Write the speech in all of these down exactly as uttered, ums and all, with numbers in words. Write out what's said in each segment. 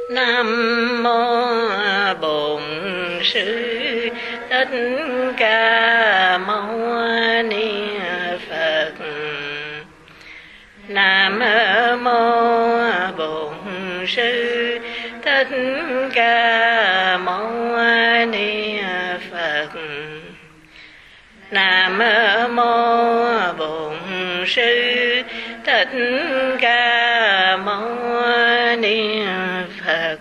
Nam mô Bổn Sư Thích Ca Mâu Ni Phật. Nam mô Bổn Sư Thích Ca Mâu Ni Phật. Nam mô Bổn Sư Thích Ca Mâu Ni Phật.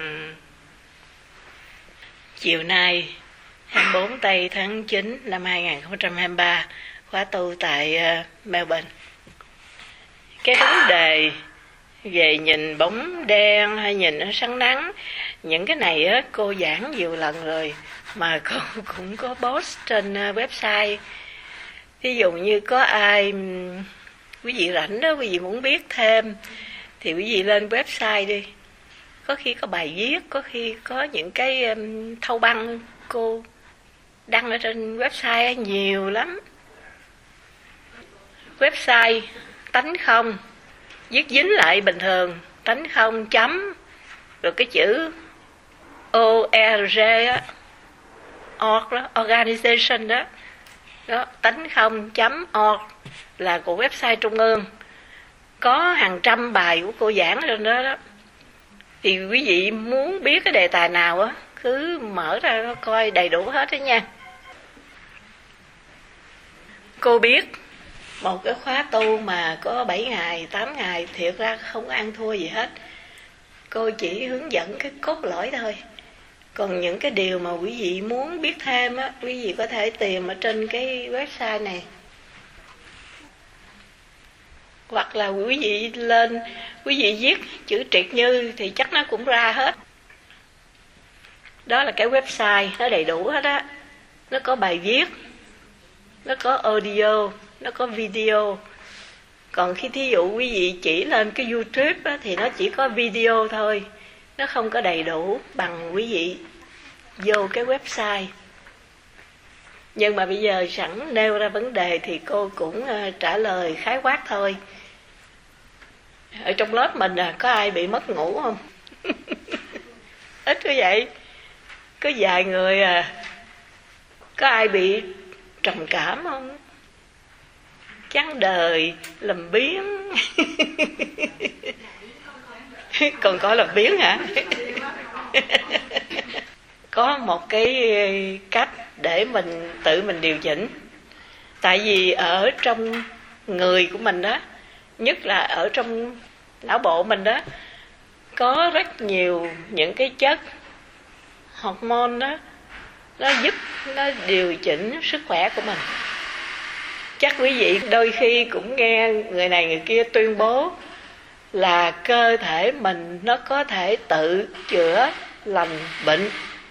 Chiều nay hai mươi bốn tây tháng chín năm hai nghìn không trăm hai mươi ba, khóa tu tại Melbourne. Cái vấn đề về nhìn bóng đen hay nhìn ở sáng nắng, những cái này á, cô giảng nhiều lần rồi mà cô cũng có post trên website. Ví dụ như có ai quý vị rảnh đó, quý vị muốn biết thêm thì quý vị lên website đi. Có khi có bài viết, có khi có những cái um, thâu băng cô đăng ở trên website nhiều lắm. Website tánh không, viết dính lại bình thường, tánh không chấm, rồi cái chữ o r g á, org đó, organization đó, đó tánh không chấm org là của website trung ương. Có hàng trăm bài của cô giảng lên đó đó. Thì quý vị muốn biết cái đề tài nào á, cứ mở ra coi đầy đủ hết đó nha. Cô biết một cái khóa tu mà có bảy ngày, tám ngày, thiệt ra không ăn thua gì hết. Cô chỉ hướng dẫn cái cốt lõi thôi. Còn những cái điều mà quý vị muốn biết thêm á, quý vị có thể tìm ở trên cái website này. Hoặc là quý vị lên, quý vị viết chữ Triệt Như thì chắc nó cũng ra hết. Đó là cái website, nó đầy đủ hết á. Nó có bài viết, nó có audio, nó có video. Còn khi thí dụ quý vị chỉ lên cái YouTube á, thì nó chỉ có video thôi. Nó không có đầy đủ bằng quý vị vô cái website. Nhưng mà bây giờ sẵn nêu ra vấn đề thì cô cũng uh, trả lời khái quát thôi. Ở trong lớp mình à, có ai bị mất ngủ không? Ít có vậy. Có vài người à. Có ai bị trầm cảm không? Chán đời, làm biếng. Còn có làm biếng hả? Có một cái cách để mình tự mình điều chỉnh. Tại vì ở trong người của mình đó, nhất là ở trong não bộ mình đó, có rất nhiều những cái chất hormone đó, nó giúp nó điều chỉnh sức khỏe của mình. Chắc quý vị đôi khi cũng nghe người này người kia tuyên bố là cơ thể mình nó có thể tự chữa lành bệnh.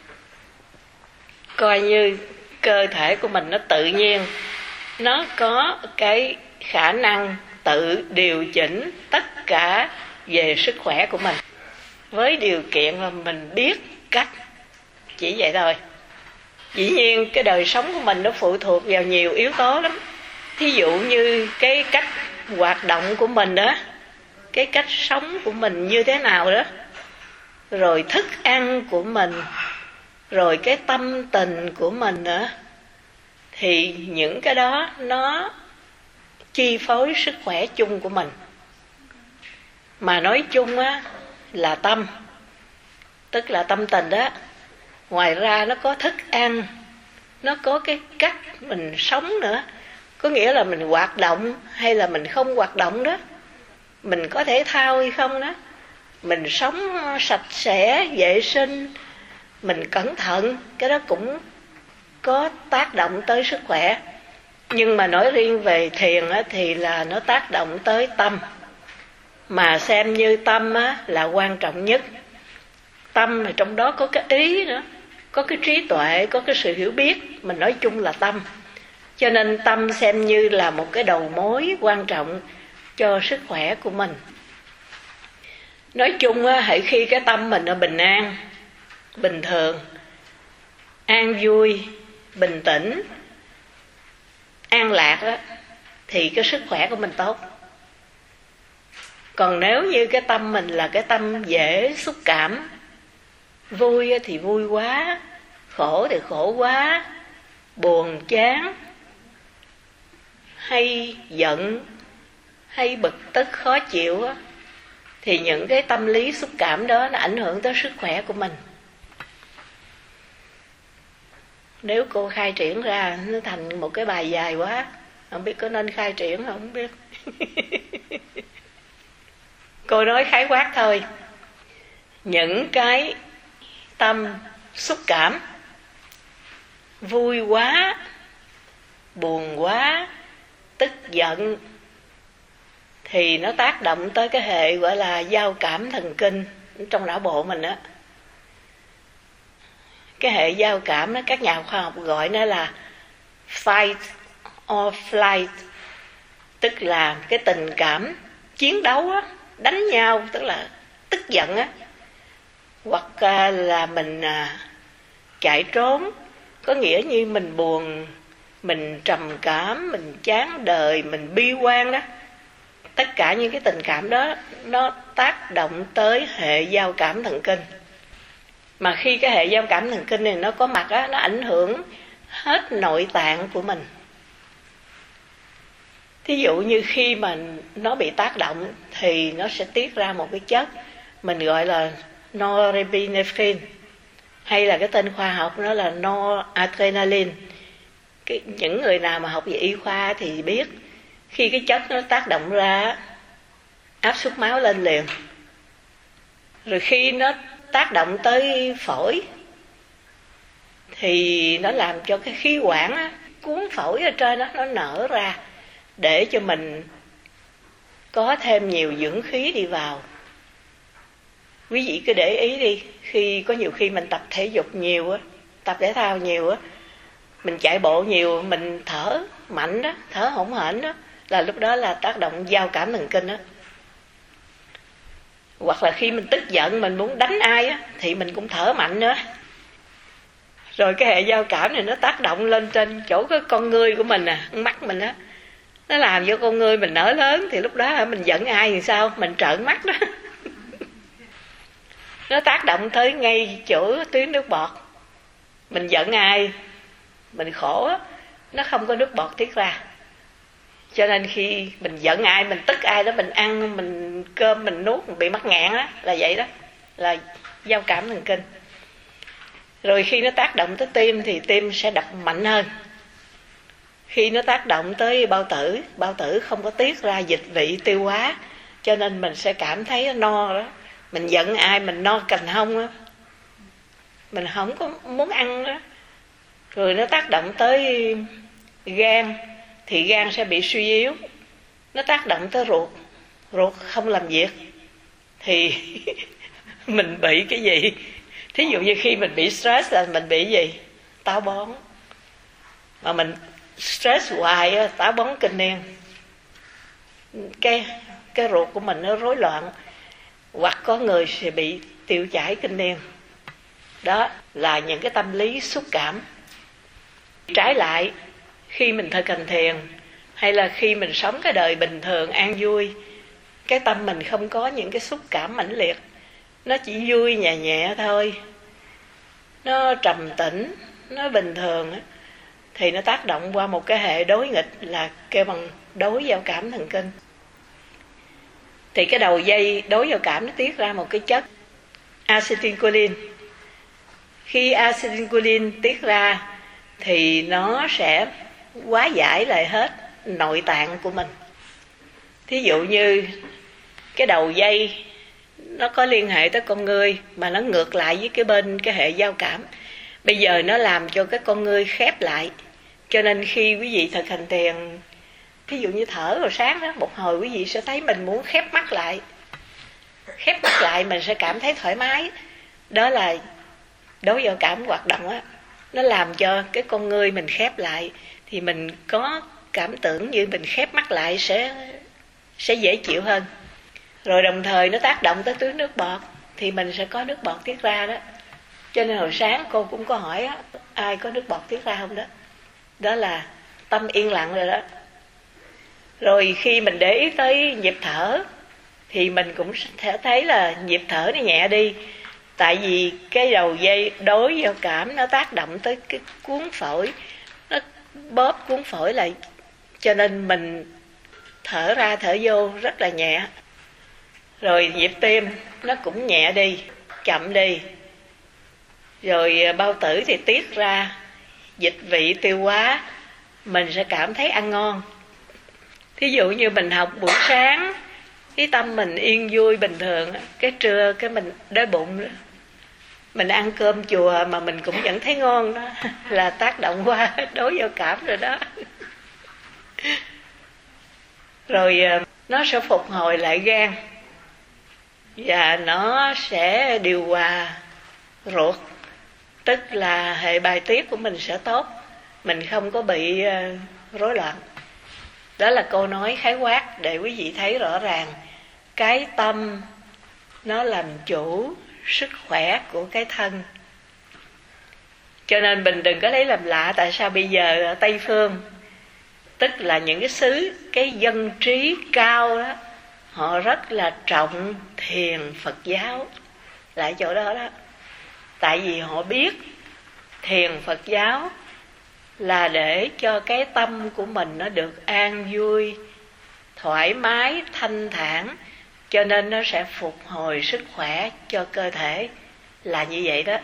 Coi như cơ thể của mình nó tự nhiên, nó có cái khả năng tự điều chỉnh tất cả về sức khỏe của mình, với điều kiện là mình biết cách. Chỉ vậy thôi. Dĩ nhiên cái đời sống của mình nó phụ thuộc vào nhiều yếu tố lắm. Thí dụ như cái cách hoạt động của mình đó, cái cách sống của mình như thế nào đó, rồi thức ăn của mình, rồi cái tâm tình của mình nữa. Thì những cái đó nó chi phối sức khỏe chung của mình. Mà nói chung á là tâm, tức là tâm tình đó. Ngoài ra nó có thức ăn, nó có cái cách mình sống nữa. Có nghĩa là mình hoạt động hay là mình không hoạt động đó, mình có thể thao hay không đó, mình sống sạch sẽ, vệ sinh, mình cẩn thận, cái đó cũng có tác động tới sức khỏe. Nhưng mà nói riêng về thiền á, thì là nó tác động tới tâm. Mà xem như tâm á, là quan trọng nhất. Tâm là trong đó có cái ý nữa, có cái trí tuệ, có cái sự hiểu biết. Mình nói chung là tâm. Cho nên tâm xem như là một cái đầu mối quan trọng cho sức khỏe của mình. Nói chung á, hãy khi cái tâm mình nó bình an, bình thường, an vui, bình tĩnh, an lạc đó, thì cái sức khỏe của mình tốt. Còn nếu như cái tâm mình là cái tâm dễ xúc cảm, vui thì vui quá, khổ thì khổ quá, buồn chán, hay giận, hay bực tức khó chịu á, thì những cái tâm lý xúc cảm đó nó ảnh hưởng tới sức khỏe của mình. Nếu cô khai triển ra nó thành một cái bài dài quá, không biết có nên khai triển không biết. Cô nói khái quát thôi. Những cái tâm xúc cảm vui quá, buồn quá, tức giận thì nó tác động tới cái hệ gọi là giao cảm thần kinh trong não bộ mình á. Cái hệ giao cảm đó các nhà khoa học gọi nó là fight or flight, tức là cái tình cảm chiến đấu á, đánh nhau, tức là tức giận á, hoặc là mình chạy trốn, có nghĩa như mình buồn, mình trầm cảm, mình chán đời, mình bi quan đó. Tất cả những cái tình cảm đó nó tác động tới hệ giao cảm thần kinh. Mà khi cái hệ giao cảm thần kinh này nó có mặt á, nó ảnh hưởng hết nội tạng của mình. Thí dụ như khi mà nó bị tác động thì nó sẽ tiết ra một cái chất mình gọi là norepinephrine, hay là cái tên khoa học nó là noradrenaline. Cái, những người nào mà học về y khoa thì biết, khi cái chất nó tác động ra, áp suất máu lên liền. Rồi khi nó tác động tới phổi thì nó làm cho cái khí quản á, cuốn phổi ở trên đó nó nở ra để cho mình có thêm nhiều dưỡng khí đi vào. Quý vị cứ để ý đi, khi có nhiều khi mình tập thể dục nhiều á, tập thể thao nhiều á, mình chạy bộ nhiều, mình thở mạnh đó, thở hổn hển đó, là lúc đó là tác động giao cảm thần kinh đó. Hoặc là khi mình tức giận, mình muốn đánh ai á, thì mình cũng thở mạnh nữa. Rồi cái hệ giao cảm này nó tác động lên trên chỗ cái con ngươi của mình à, mắt mình á, nó làm cho con ngươi mình nở lớn, thì lúc đó mình giận ai thì sao, mình trợn mắt đó. Nó tác động tới ngay chỗ tuyến nước bọt. Mình giận ai, mình khổ á, nó không có nước bọt tiết ra. Cho nên khi mình giận ai, mình tức ai đó, mình ăn, mình cơm mình nuốt, mình bị mắc nghẹn đó, là vậy đó, là giao cảm thần kinh. Rồi khi nó tác động tới tim thì tim sẽ đập mạnh hơn. Khi nó tác động tới bao tử, bao tử không có tiết ra dịch vị tiêu hóa, cho nên mình sẽ cảm thấy no đó. Mình giận ai, mình no cành hông đó, mình không có muốn ăn đó. Rồi nó tác động tới gan thì gan sẽ bị suy yếu. Nó tác động tới ruột, ruột không làm việc thì mình bị cái gì? Thí dụ như khi mình bị stress là mình bị gì? Táo bón. Mà mình stress hoài, táo bón kinh niên, cái cái ruột của mình nó rối loạn, hoặc có người sẽ bị tiêu chảy kinh niên. Đó là những cái tâm lý xúc cảm. Trái lại, khi mình thực hành thiền hay là khi mình sống cái đời bình thường an vui, cái tâm mình không có những cái xúc cảm mãnh liệt, nó chỉ vui nhẹ nhẹ thôi, nó trầm tĩnh, nó bình thường, thì nó tác động qua một cái hệ đối nghịch là kêu bằng đối giao cảm thần kinh. Thì cái đầu dây đối giao cảm nó tiết ra một cái chất acetylcholine. Khi acetylcholine tiết ra thì nó sẽ hóa giải lại hết nội tạng của mình. Thí dụ như cái đầu dây nó có liên hệ tới con ngươi mà nó ngược lại với cái bên cái hệ giao cảm. Bây giờ nó làm cho cái con ngươi khép lại. Cho nên khi quý vị thực hành thiền, thí dụ như thở rồi sáng đó, một hồi quý vị sẽ thấy mình muốn khép mắt lại. Khép mắt lại mình sẽ cảm thấy thoải mái. Đó là đối giao cảm hoạt động á. Nó làm cho cái con ngươi mình khép lại, thì mình có cảm tưởng như mình khép mắt lại sẽ sẽ dễ chịu hơn. Rồi đồng thời nó tác động tới tuyến nước bọt, thì mình sẽ có nước bọt tiết ra đó. Cho nên hồi sáng cô cũng có hỏi á, ai có nước bọt tiết ra không đó. Đó là tâm yên lặng rồi đó. Rồi khi mình để ý tới nhịp thở thì mình cũng sẽ thấy là nhịp thở nó nhẹ đi. Tại vì cái đầu dây đối giao cảm nó tác động tới cái cuốn phổi, nó bóp cuốn phổi lại, cho nên mình thở ra thở vô rất là nhẹ. Rồi nhịp tim nó cũng nhẹ đi, chậm đi. Rồi bao tử thì tiết ra dịch vị tiêu hóa, mình sẽ cảm thấy ăn ngon. Thí dụ như mình học buổi sáng, cái tâm mình yên vui bình thường, cái trưa cái mình đói bụng nữa, mình ăn cơm chùa mà mình cũng vẫn thấy ngon đó, là tác động qua đối giao cảm rồi đó. Rồi nó sẽ phục hồi lại gan, và nó sẽ điều hòa ruột, tức là hệ bài tiết của mình sẽ tốt, mình không có bị rối loạn. Đó là câu nói khái quát để quý vị thấy rõ ràng cái tâm nó làm chủ sức khỏe của cái thân. Cho nên mình đừng có lấy làm lạ tại sao bây giờ ở Tây Phương, tức là những cái xứ, cái dân trí cao đó, họ rất là trọng thiền Phật giáo lại chỗ đó đó. Tại vì họ biết thiền Phật giáo là để cho cái tâm của mình nó được an vui, thoải mái, thanh thản, cho nên nó sẽ phục hồi sức khỏe cho cơ thể, là như vậy đó.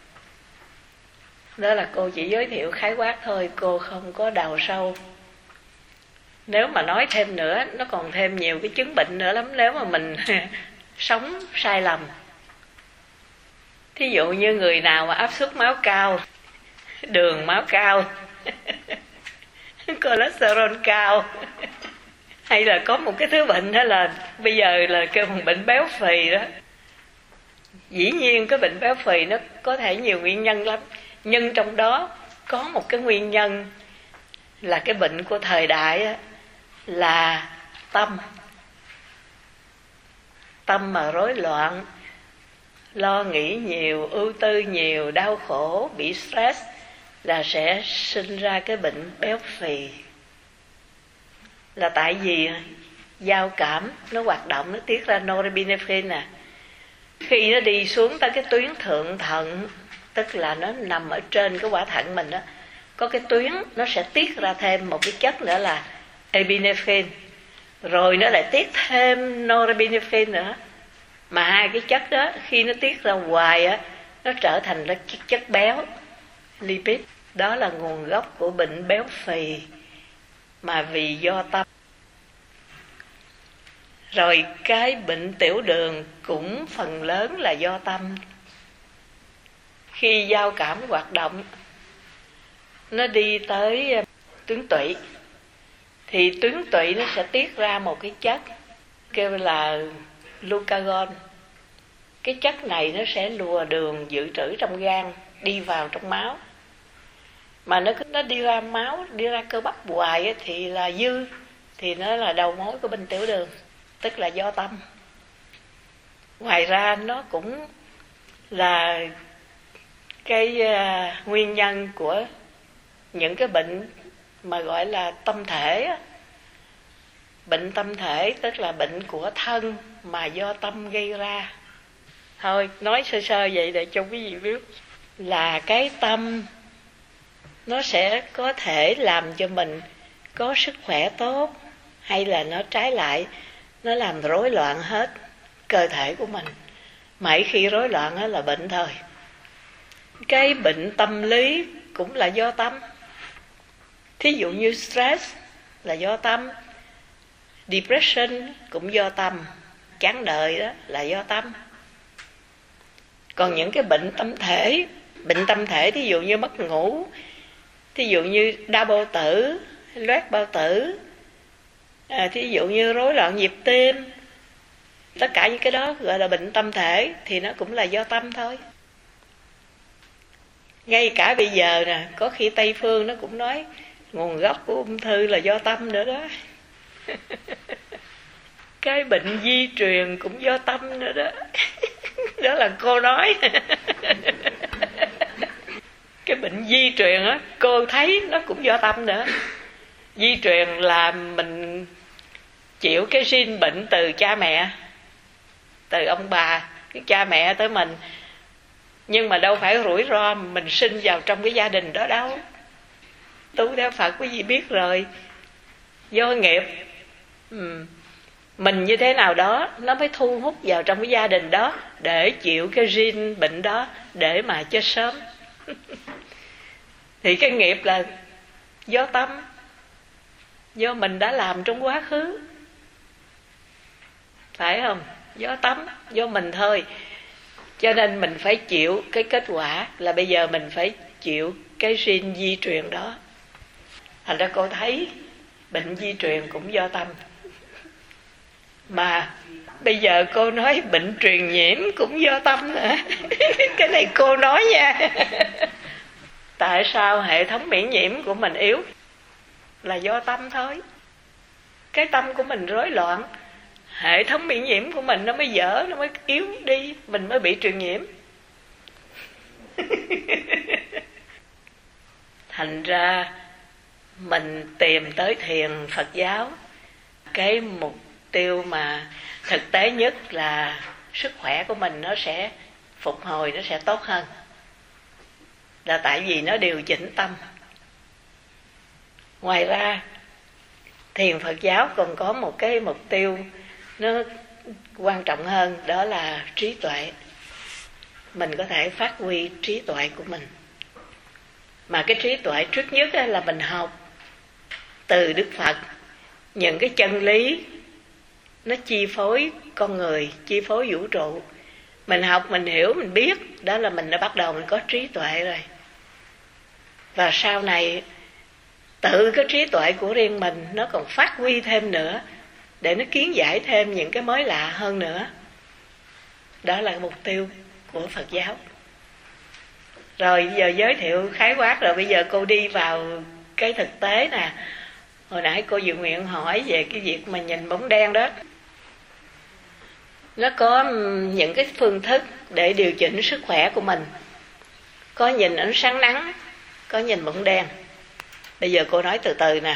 Đó là cô chỉ giới thiệu khái quát thôi, cô không có đào sâu. Nếu mà nói thêm nữa, nó còn thêm nhiều cái chứng bệnh nữa lắm nếu mà mình sống sai lầm. Thí dụ như người nào mà áp suất máu cao, đường máu cao, cholesterol cao, hay là có một cái thứ bệnh đó là bây giờ là kêu bằng bệnh béo phì đó. Dĩ nhiên cái bệnh béo phì nó có thể nhiều nguyên nhân lắm, nhưng trong đó có một cái nguyên nhân là cái bệnh của thời đại đó, là tâm. Tâm mà rối loạn, lo nghĩ nhiều, ưu tư nhiều, đau khổ, bị stress là sẽ sinh ra cái bệnh béo phì. Là tại vì giao cảm nó hoạt động, nó tiết ra norepinephrine nè. Khi nó đi xuống tới cái tuyến thượng thận, tức là nó nằm ở trên cái quả thận mình đó, có cái tuyến nó sẽ tiết ra thêm một cái chất nữa là epinephrine, rồi nó lại tiết thêm norepinephrine nữa. Mà hai cái chất đó khi nó tiết ra hoài á, nó trở thành nó chất béo, lipid. Đó là nguồn gốc của bệnh béo phì mà vì do tâm. Rồi cái bệnh tiểu đường cũng phần lớn là do tâm. Khi giao cảm hoạt động, nó đi tới tuyến tụy, thì tuyến tụy nó sẽ tiết ra một cái chất kêu là glucagon. Cái chất này nó sẽ lùa đường dự trữ trong gan đi vào trong máu. Mà nó nó đi ra máu, đi ra cơ bắp hoài ấy, thì là dư, thì nó là đầu mối của bệnh tiểu đường, tức là do tâm. Ngoài ra nó cũng là cái uh, nguyên nhân của những cái bệnh mà gọi là tâm thể á. Bệnh tâm thể tức là bệnh của thân mà do tâm gây ra. Thôi nói sơ sơ vậy để cho quý vị biết là cái tâm nó sẽ có thể làm cho mình có sức khỏe tốt, hay là nó trái lại, nó làm rối loạn hết cơ thể của mình. Mỗi khi rối loạn đó là bệnh thôi. Cái bệnh tâm lý cũng là do tâm. Thí dụ như stress là do tâm, depression cũng do tâm, chán đời đó là do tâm. Còn những cái bệnh tâm thể, bệnh tâm thể thí dụ như mất ngủ, thí dụ như đau bao tử, loét bao tử, à, thí dụ như rối loạn nhịp tim, tất cả những cái đó gọi là bệnh tâm thể, thì nó cũng là do tâm thôi. Ngay cả bây giờ nè, có khi Tây Phương nó cũng nói nguồn gốc của ung thư là do tâm nữa đó. Cái bệnh di truyền cũng do tâm nữa đó. Đó là cô nói. Cái bệnh di truyền á, cô thấy nó cũng do tâm nữa. Di truyền là mình chịu cái gene bệnh từ cha mẹ, từ ông bà, cái cha mẹ tới mình. Nhưng mà đâu phải rủi ro mình sinh vào trong cái gia đình đó đâu. Tu theo Phật quý vị biết rồi, do nghiệp. ừ. Mình như thế nào đó nó mới thu hút vào trong cái gia đình đó để chịu cái gene bệnh đó, để mà chết sớm. Thì cái nghiệp là do tâm, do mình đã làm trong quá khứ, phải không? Do tâm, do mình thôi. Cho nên mình phải chịu cái kết quả là bây giờ mình phải chịu cái gene di truyền đó. Thành ra cô thấy bệnh di truyền cũng do tâm. Mà bây giờ cô nói bệnh truyền nhiễm cũng do tâm nữa. Cái này cô nói nha. Tại sao hệ thống miễn nhiễm của mình yếu? Là do tâm thôi. Cái tâm của mình rối loạn, hệ thống miễn nhiễm của mình nó mới dở, nó mới yếu đi, mình mới bị truyền nhiễm. Thành ra mình tìm tới thiền Phật giáo, cái mục tiêu mà thực tế nhất là sức khỏe của mình nó sẽ phục hồi, nó sẽ tốt hơn. Là tại vì nó điều chỉnh tâm. Ngoài ra thiền Phật giáo còn có một cái mục tiêu nó quan trọng hơn, đó là trí tuệ. Mình có thể phát huy trí tuệ của mình. Mà cái trí tuệ trước nhất là mình học từ Đức Phật những cái chân lý nó chi phối con người, chi phối vũ trụ. Mình học, mình hiểu, mình biết, đó là mình đã bắt đầu mình có trí tuệ rồi. Và sau này tự cái trí tuệ của riêng mình nó còn phát huy thêm nữa, để nó kiến giải thêm những cái mới lạ hơn nữa. Đó là mục tiêu của Phật giáo. Rồi giờ giới thiệu khái quát rồi, bây giờ cô đi vào cái thực tế nè. Hồi nãy cô Dự Nguyện hỏi về cái việc mà nhìn bóng đen đó. Nó có những cái phương thức để điều chỉnh sức khỏe của mình. Có nhìn ánh sáng nắng, có nhìn bóng đen. Bây giờ cô nói từ từ nè.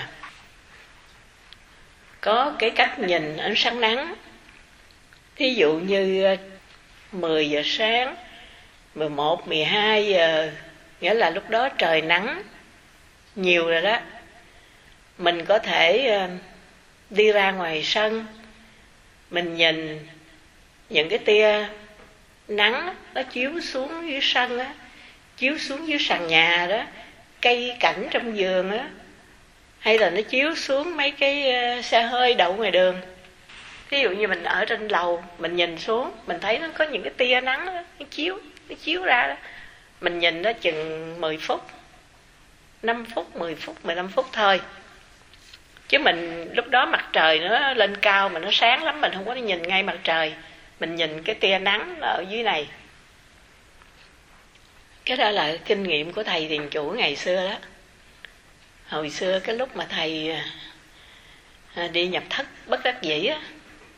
Có cái cách nhìn ánh sáng nắng. Thí dụ như mười giờ sáng, mười một, mười hai giờ, nghĩa là lúc đó trời nắng nhiều rồi đó. Mình có thể đi ra ngoài sân, mình nhìn những cái tia nắng nó chiếu xuống dưới sân á, chiếu xuống dưới sàn nhà đó, cây cảnh trong vườn á, hay là nó chiếu xuống mấy cái xe hơi đậu ngoài đường. Ví dụ như mình ở trên lầu, mình nhìn xuống, mình thấy nó có những cái tia nắng đó, nó chiếu, nó chiếu ra đó. Mình nhìn nó chừng mười phút, năm phút, mười phút, mười lăm phút thôi. Chứ mình lúc đó mặt trời nó lên cao mà nó sáng lắm, mình không có nhìn ngay mặt trời. Mình nhìn cái tia nắng nó ở dưới này. Cái đó là kinh nghiệm của thầy thiền chủ ngày xưa đó. Hồi xưa cái lúc mà thầy đi nhập thất bất đắc dĩ á.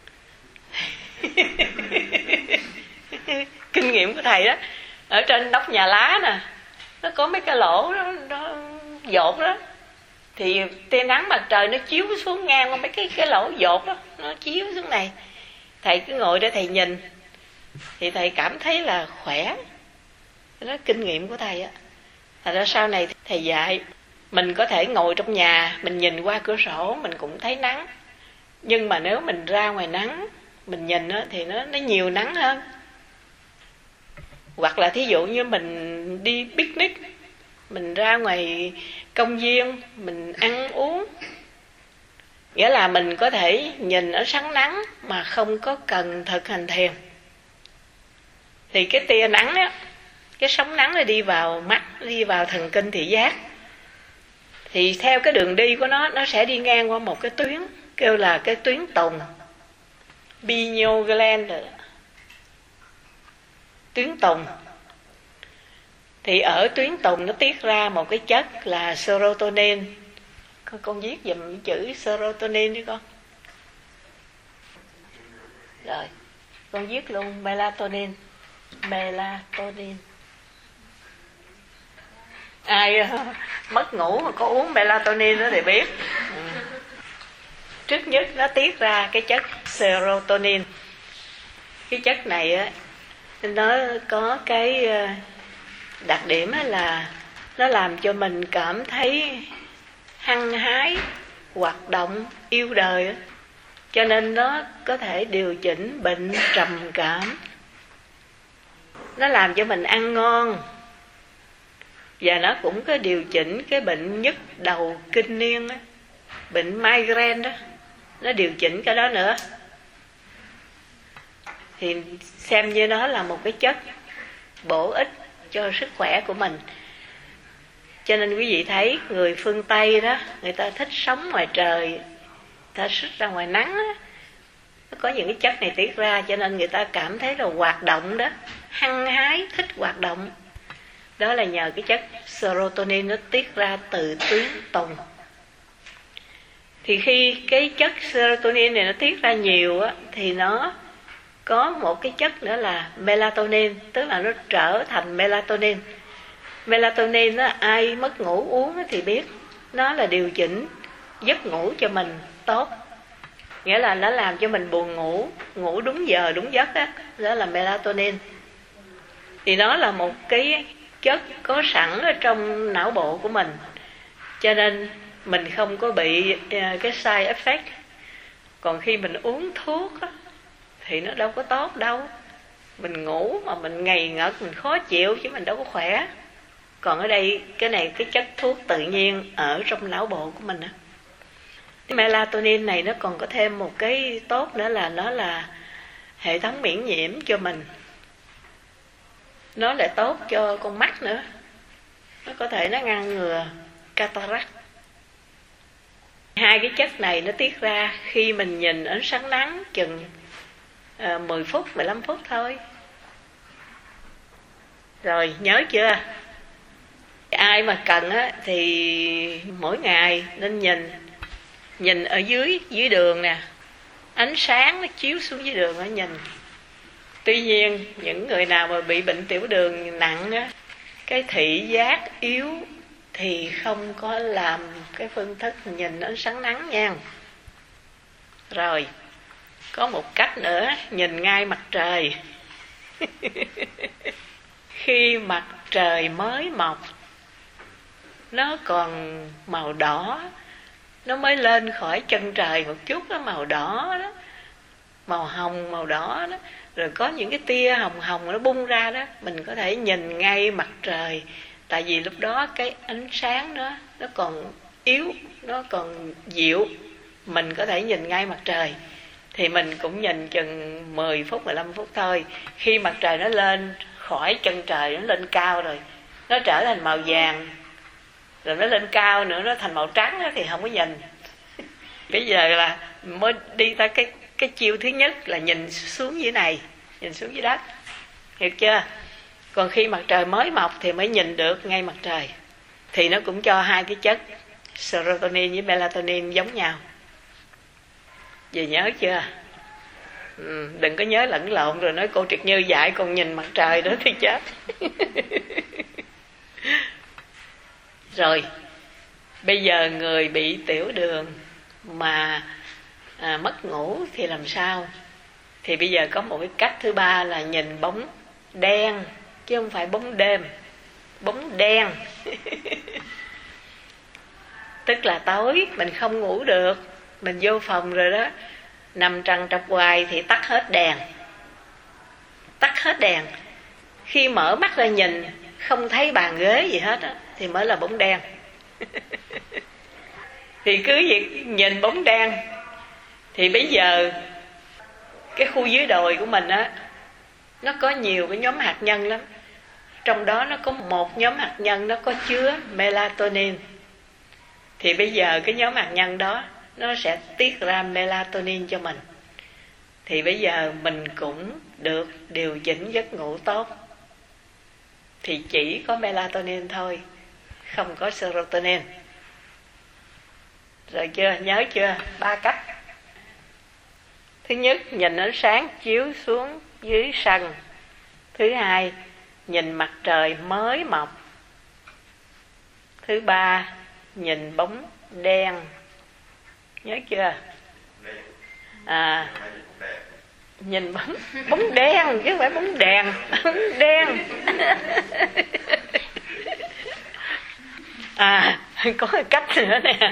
Kinh nghiệm của thầy đó. Ở trên nóc nhà lá nè, nó có mấy cái lỗ đó, nó dột đó. Thì tia nắng mặt trời nó chiếu xuống ngang qua mấy cái, cái lỗ dột đó, nó chiếu xuống này. Thầy cứ ngồi để thầy nhìn, thì thầy cảm thấy là khỏe. Đó là kinh nghiệm của thầy á. Thật ra sau này thầy dạy, mình có thể ngồi trong nhà, mình nhìn qua cửa sổ, mình cũng thấy nắng. Nhưng mà nếu mình ra ngoài nắng, mình nhìn á, thì nó, nó nhiều nắng hơn. Hoặc là thí dụ như mình đi picnic, mình ra ngoài công viên, mình ăn uống, nghĩa là mình có thể nhìn ở sáng nắng mà không có cần thực hành thiền. Thì cái tia nắng á, cái sóng nắng nó đi vào mắt, đi vào thần kinh thị giác. Thì theo cái đường đi của nó, nó sẽ đi ngang qua một cái tuyến, kêu là cái tuyến tùng, pineal gland. Tuyến tùng. Thì ở tuyến tùng nó tiết ra một cái chất là serotonin. Con, con viết dùm chữ serotonin đi con. Rồi, con viết luôn melatonin. Melatonin. Ai uh, mất ngủ mà có uống melatonin đó thì biết. Ừ. Trước nhất nó tiết ra cái chất serotonin. Cái chất này á, nó có cái đặc điểm là nó làm cho mình cảm thấy hăng hái, hoạt động, yêu đời. Cho nên nó có thể điều chỉnh bệnh trầm cảm. Nó làm cho mình ăn ngon. Và nó cũng có điều chỉnh cái bệnh nhức đầu kinh niên đó, bệnh migraine đó. Nó điều chỉnh cái đó nữa. Thì xem như nó là một cái chất bổ ích cho sức khỏe của mình. Cho nên quý vị thấy người phương Tây đó, người ta thích sống ngoài trời, người ta thích ra ngoài nắng đó. Nó có những cái chất này tiết ra, cho nên người ta cảm thấy là hoạt động đó, hăng hái, thích hoạt động. Đó là nhờ cái chất serotonin nó tiết ra từ tuyến tùng. Thì khi cái chất serotonin này nó tiết ra nhiều á, thì nó có một cái chất nữa là melatonin, tức là nó trở thành melatonin. Melatonin đó, ai mất ngủ uống thì biết, nó là điều chỉnh giấc ngủ cho mình tốt. Nghĩa là nó làm cho mình buồn ngủ, ngủ đúng giờ đúng giấc đó, đó là melatonin. Thì nó là một cái chất có sẵn ở trong não bộ của mình, cho nên mình không có bị cái side effect. Còn khi mình uống thuốc á, thì nó đâu có tốt đâu. Mình ngủ mà mình ngầy ngật, mình khó chịu chứ mình đâu có khỏe. Còn ở đây cái này cái chất thuốc tự nhiên ở trong não bộ của mình á. Cái melatonin này nó còn có thêm một cái tốt nữa là nó là hệ thống miễn nhiễm cho mình. Nó lại tốt cho con mắt nữa. Nó có thể nó ngăn ngừa cataract. Hai cái chất này nó tiết ra khi mình nhìn ánh sáng nắng chừng à, mười phút, mười lăm phút thôi. Rồi nhớ chưa? Ai mà cần á, thì mỗi ngày nên nhìn Nhìn ở dưới dưới đường nè, ánh sáng nó chiếu xuống dưới đường nó nhìn. Tuy nhiên những người nào mà bị bệnh tiểu đường nặng á, cái thị giác yếu thì không có làm cái phương thức nhìn ánh sáng nắng nha. Rồi có một cách nữa, nhìn ngay mặt trời. Khi mặt trời mới mọc, nó còn màu đỏ, nó mới lên khỏi chân trời một chút, nó màu đỏ đó, màu hồng, màu đỏ đó, rồi có những cái tia hồng hồng nó bung ra đó, mình có thể nhìn ngay mặt trời. Tại vì lúc đó cái ánh sáng đó nó còn yếu, nó còn dịu, mình có thể nhìn ngay mặt trời. Thì mình cũng nhìn chừng mười phút, mười lăm phút thôi. Khi mặt trời nó lên khỏi chân trời, nó lên cao rồi, nó trở thành màu vàng, rồi nó lên cao nữa, nó thành màu trắng đó, thì không có nhìn. Bây giờ là mới đi tới cái cái chiêu thứ nhất là nhìn xuống dưới này, nhìn xuống dưới đất, hiểu chưa? Còn khi mặt trời mới mọc thì mới nhìn được ngay mặt trời. Thì nó cũng cho hai cái chất serotonin với melatonin giống nhau. Vậy nhớ chưa? Ừ, đừng có nhớ lẫn lộn rồi nói cô Triệt Như dạy còn nhìn mặt trời đó thì chết. Rồi bây giờ người bị tiểu đường mà à, mất ngủ thì làm sao? Thì bây giờ có một cái cách thứ ba là nhìn bóng đen, chứ không phải bóng đêm. Bóng đen. Tức là tối mình không ngủ được, mình vô phòng rồi đó, nằm trằn trọc hoài thì tắt hết đèn. Tắt hết đèn. Khi mở mắt ra nhìn không thấy bàn ghế gì hết á, thì mới là bóng đen. Thì cứ việc nhìn bóng đen. Thì bây giờ cái khu dưới đồi của mình á, nó có nhiều cái nhóm hạt nhân lắm. Trong đó nó có một nhóm hạt nhân nó có chứa melatonin. Thì bây giờ cái nhóm hạt nhân đó nó sẽ tiết ra melatonin cho mình. Thì bây giờ mình cũng được điều chỉnh giấc ngủ tốt. Thì chỉ có melatonin thôi, không có serotonin. Rồi chưa? Nhớ chưa? Ba cách. Thứ nhất, nhìn ánh sáng chiếu xuống dưới sân. Thứ hai, nhìn mặt trời mới mọc. Thứ ba, nhìn bóng đen. Nhớ chưa? À, nhìn bóng bóng đen chứ không phải bóng đèn, bóng đen. À, có cái cách nữa nè.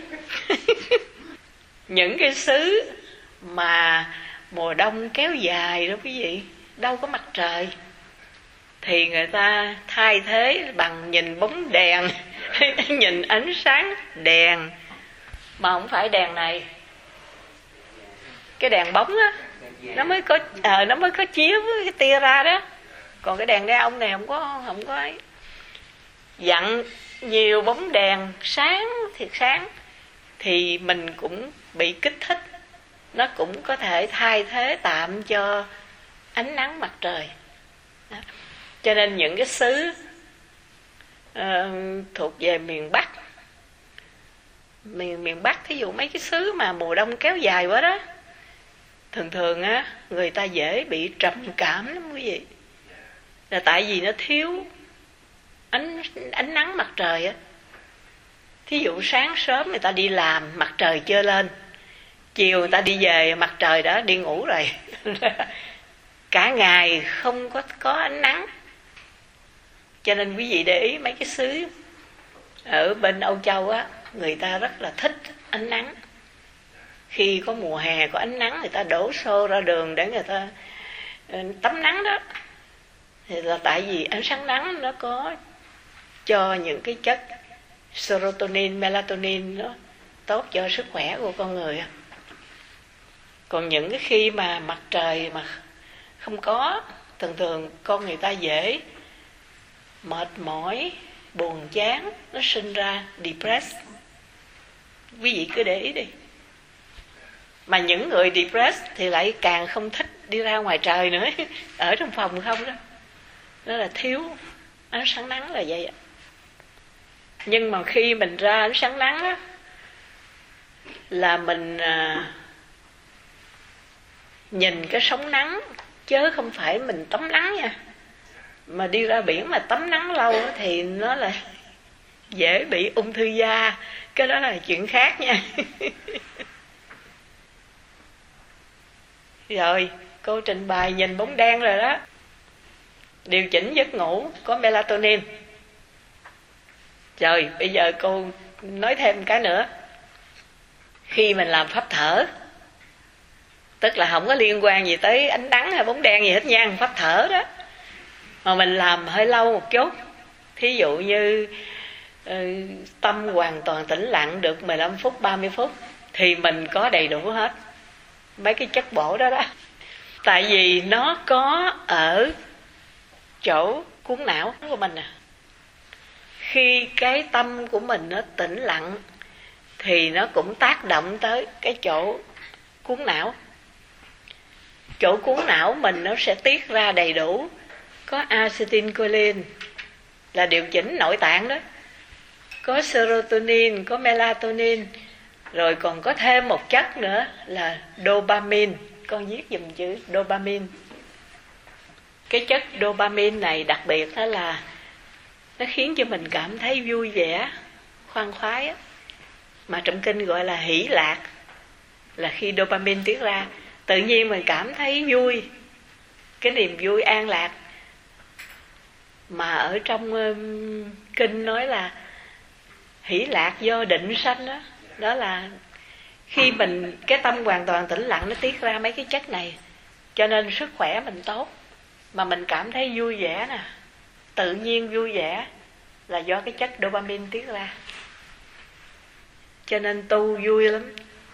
Những cái xứ mà mùa đông kéo dài đó quý vị, đâu có mặt trời, thì người ta thay thế bằng nhìn bóng đèn, nhìn ánh sáng đèn, mà không phải đèn này, cái đèn bóng á, nó mới có à, nó mới có chiếu cái tia ra đó. Còn cái đèn đeo ông này không có không có ấy. Dặn nhiều bóng đèn sáng thiệt sáng thì mình cũng bị kích thích, nó cũng có thể thay thế tạm cho ánh nắng mặt trời đó. Cho nên những cái xứ uh, thuộc về miền Bắc, miền miền Bắc thí dụ mấy cái xứ mà mùa đông kéo dài quá đó, thường thường á người ta dễ bị trầm cảm lắm quý vị, là tại vì nó thiếu ánh ánh nắng mặt trời á. Thí dụ sáng sớm người ta đi làm mặt trời chưa lên, chiều người ta đi về mặt trời đã đi ngủ rồi. Cả ngày không có có ánh nắng. Cho nên quý vị để ý mấy cái xứ ở bên Âu Châu á, người ta rất là thích ánh nắng. Khi có mùa hè có ánh nắng, người ta đổ xô ra đường để người ta tắm nắng đó. Thì là tại vì ánh sáng nắng nó có cho những cái chất serotonin, melatonin nó tốt cho sức khỏe của con người. Còn những cái khi mà mặt trời mà không có, thường thường con người ta dễ mệt mỏi, buồn chán, nó sinh ra depressed. Quý vị cứ để ý đi. Mà những người depressed thì lại càng không thích đi ra ngoài trời nữa, ở trong phòng không đó. Đó là thiếu ánh sáng nắng là vậy ạ. Nhưng mà khi mình ra ánh sáng nắng á, là mình à, nhìn cái sóng nắng, chứ không phải mình tắm nắng nha. Mà đi ra biển mà tắm nắng lâu á, thì nó là dễ bị ung thư da. Cái đó là chuyện khác nha. Rồi cô trình bày nhìn bóng đen rồi đó. Điều chỉnh giấc ngủ có melatonin. Rồi bây giờ cô nói thêm cái nữa. Khi mình làm pháp thở, tức là không có liên quan gì tới ánh nắng hay bóng đen gì hết nha, pháp thở đó, mà mình làm hơi lâu một chút, thí dụ như uh, tâm hoàn toàn tĩnh lặng được mười lăm phút, ba mươi phút, thì mình có đầy đủ hết mấy cái chất bổ đó đó. Tại vì nó có ở chỗ cuốn não của mình à. Khi cái tâm của mình nó tĩnh lặng thì nó cũng tác động tới cái chỗ cuốn não. Chỗ cuốn não mình nó sẽ tiết ra đầy đủ, có acetylcholine là điều chỉnh nội tạng đó, có serotonin, có melatonin, rồi còn có thêm một chất nữa là dopamine. Con viết dùm chữ dopamine. Cái chất dopamine này đặc biệt đó là nó khiến cho mình cảm thấy vui vẻ, khoan khoái á. Mà trong kinh gọi là hỷ lạc, là khi dopamine tiết ra, tự nhiên mình cảm thấy vui, cái niềm vui an lạc. Mà ở trong um, kinh nói là hỷ lạc do định sanh đó. Đó là khi mình cái tâm hoàn toàn tĩnh lặng, nó tiết ra mấy cái chất này, cho nên sức khỏe mình tốt, mà mình cảm thấy vui vẻ nè, tự nhiên vui vẻ là do cái chất dopamine tiết ra. Cho nên tu vui lắm.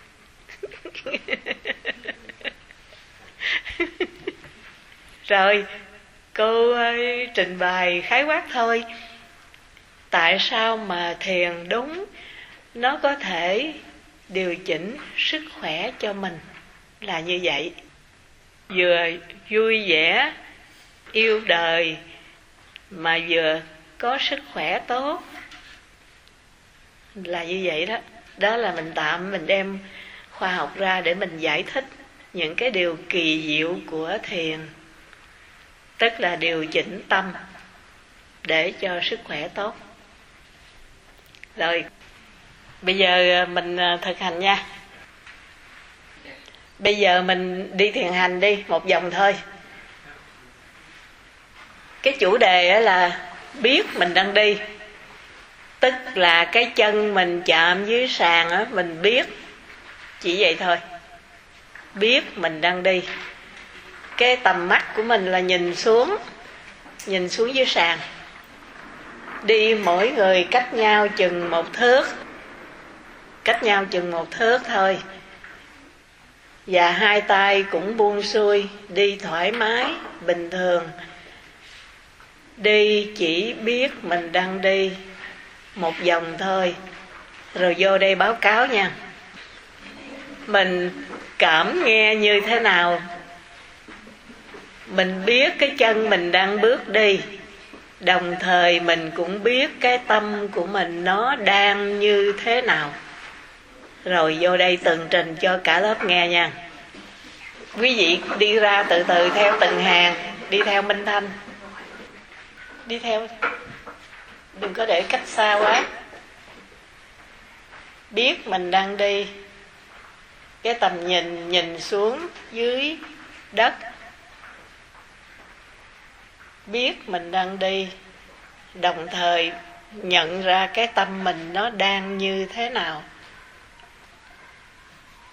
Rồi cô ơi, trình bày khái quát thôi. Tại sao mà thiền đúng nó có thể điều chỉnh sức khỏe cho mình là như vậy. Vừa vui vẻ, yêu đời, mà vừa có sức khỏe tốt, là như vậy đó. Đó là mình tạm mình đem khoa học ra để mình giải thích những cái điều kỳ diệu của thiền, tức là điều chỉnh tâm để cho sức khỏe tốt. Rồi bây giờ mình thực hành nha. Bây giờ mình đi thiền hành đi một vòng thôi. Cái chủ đề là biết mình đang đi, tức là cái chân mình chạm dưới sàn á, mình biết, chỉ vậy thôi. Biết mình đang đi. Cái tầm mắt của mình là nhìn xuống, nhìn xuống dưới sàn. Đi mỗi người cách nhau chừng một thước, cách nhau chừng một thước thôi. Và hai tay cũng buông xuôi, đi thoải mái, bình thường. Đi chỉ biết mình đang đi một vòng thôi, rồi vô đây báo cáo nha. Mình cảm nghe như thế nào? Mình biết cái chân mình đang bước đi, đồng thời mình cũng biết cái tâm của mình nó đang như thế nào. Rồi vô đây tường trình cho cả lớp nghe nha. Quý vị đi ra từ từ theo từng hàng, đi theo Minh Thanh. Đi theo, đừng có để cách xa quá. Biết mình đang đi, cái tầm nhìn nhìn xuống dưới đất. Biết mình đang đi, đồng thời nhận ra cái tâm mình nó đang như thế nào.